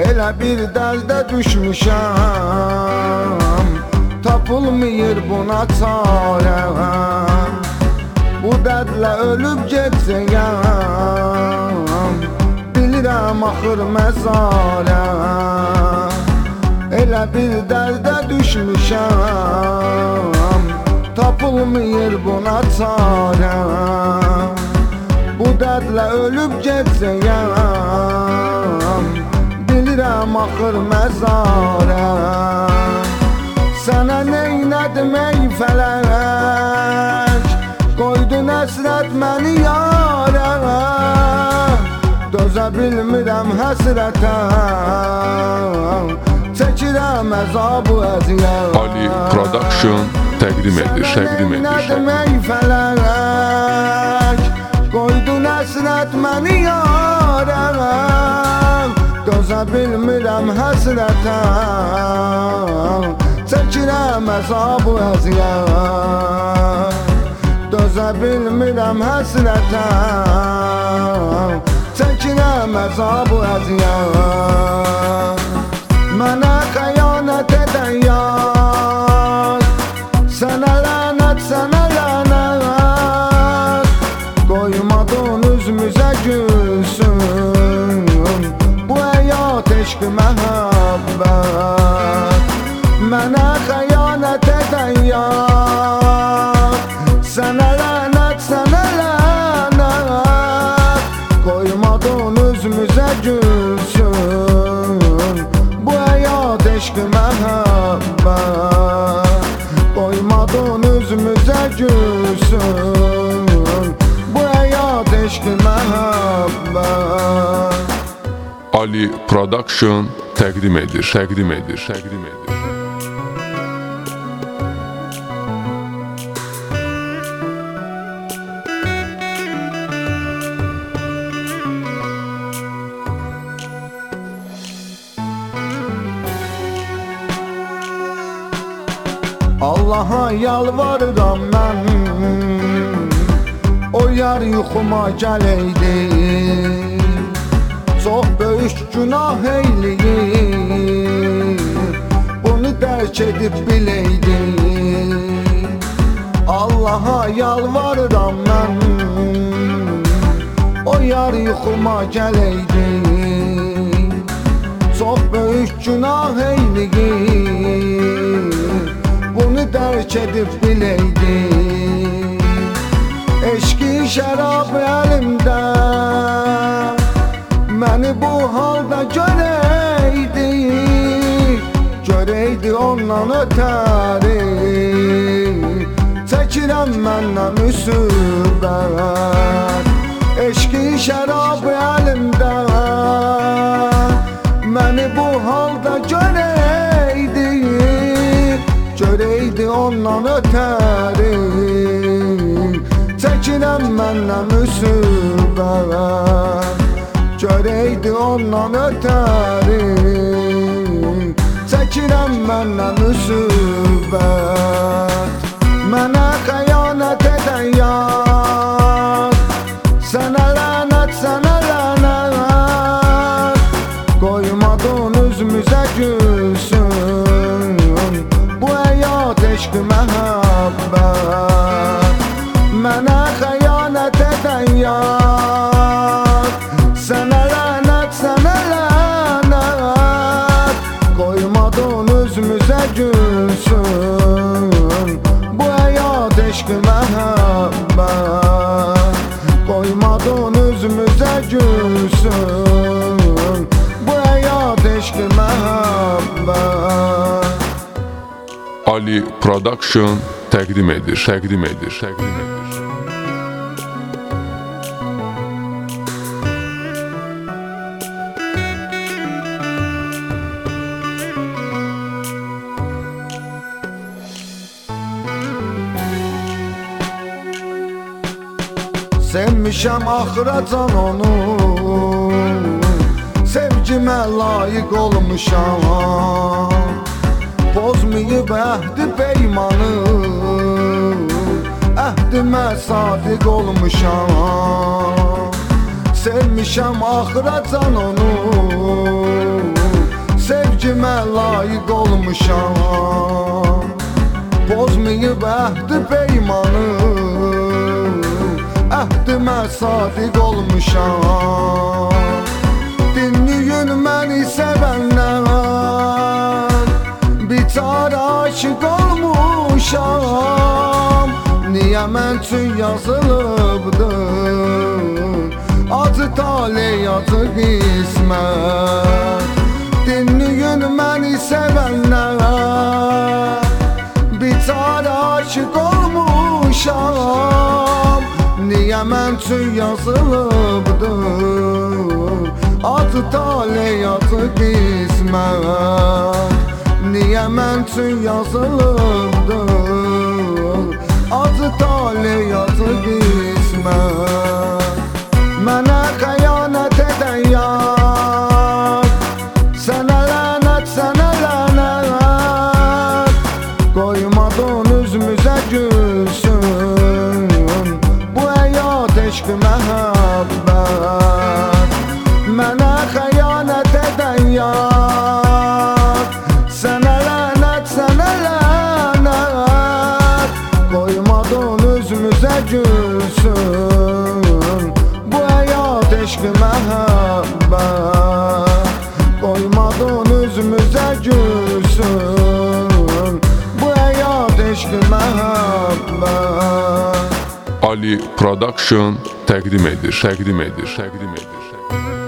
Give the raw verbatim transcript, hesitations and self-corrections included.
Elə bir dərdə düşmüşəm, tapılmıyor buna çarə. Bu dərdlə ölüb getsəyəm, bilirəm axır məzarə. Elə bir dərdə düşmüşəm, tapılmıyor buna çarə. Bu dərdlə ölüb getsəyəm, bilirəm axır məzarə. Sənə neynədim ey fələk, qoydun əsrət məni yarə. Dözə bilmirəm həsrətə, çəkirəm əzabı əziyyət. Ali Production təqdim edir, təqdim edir. Sənə neynədim ey fələk, qoydun əsrət məni yarə. Dözə bilmirəm həsrətə, çəkirəm əzabı əziyyət. Dözə bilmirəm həsrətə, çəkirəm əzabı əziyyət. Mənə xəyanət edən yar, sənə lənət, sənə lənət. Qoymadın üzümüzə gülsün bu həyat, eşq, məhəbbət. Mənə xəyanət edən yar, sənə lənət, sənə lənət. Qoymadın üzümüzə gülsün bu həyat, eşq, məhəbbət. Qoymadın üzümüzə gülsün bu həyat, eşq, məhəbbət. Ali Production təqdim edir, təqdim edir, təqdim edir. Allaha yalvarıram mən, o yar yuxuma gələydi. Çox böyük günah eyləyib, bunu dərk edib biləydi. Allaha yalvarıram mən, o yar yuxuma gələydi. Çox böyük günah eyləyib, bunu dərk edib biləydi. Eşqi şərab əlimdə, məni bu halda görəydi. Görəydi ondan ötəri, çəkirəm məndən müsibət. Eşqi şərab əlimdə, məni bu halda görəydi. Görəydi ondan ötəri, çəkirəm məndən müsibət. Görəydi ondan ötəri, çəkirəm məndən müsibət. Mənə xəyanət edən yar, sənə lənət, sənə lənət. Qoymadın üzümüzə gülsün bu həyat, eşq, məhəbbət. Mənə xəyanət edən yar, sənə lənət, sənə lənət. Qoymadın üzümüzə gülsün bu həyat, eşq, məhəbbət. Qoymadın üzümüzə gülsün bu həyat, eşq, məhəbbət. Ali Production təqdim edir, təqdim edir, təqdim edir. Sevmişəm axıracan onu, sevgimə layiq olmuşam. Pozmayıb əhdi peymanı, əhdimə sadiq olmuşam. Sevmişəm axıracan onu, sevgimə layiq olmuşam. Pozmayıb əhdi peymanı, əhdimə sadiq olmuşam. Dinləyin məni sevənlər, biçara aşıq olmuşam. Niyə mən üçün yazılıbdır acı taley, acı qismət. Dinləyin məni sevənlər, biçara aşıq olmuşam. Niyə mən üçün yazılıbdır acı taley, acı qismət. Niyə mən üçün yazılıbdır acı taley, acı qismət. Mənə xəyanət edən yar, sənə lənət, sənə lənət. Qoymadın üzümüzə gülsün bu həyat, eşq, məhəbbət. Mənə xəyanət edən yar, sənə lənət, sənə lənət. Qoymadın üzümüzə gülsün bu həyat, eşq, məhəbbət. Qoymadın üzümüzə gülsün bu həyat, eşq, məhəbbət. Ali Production təqdim edir, təqdim edir, təqdim edir.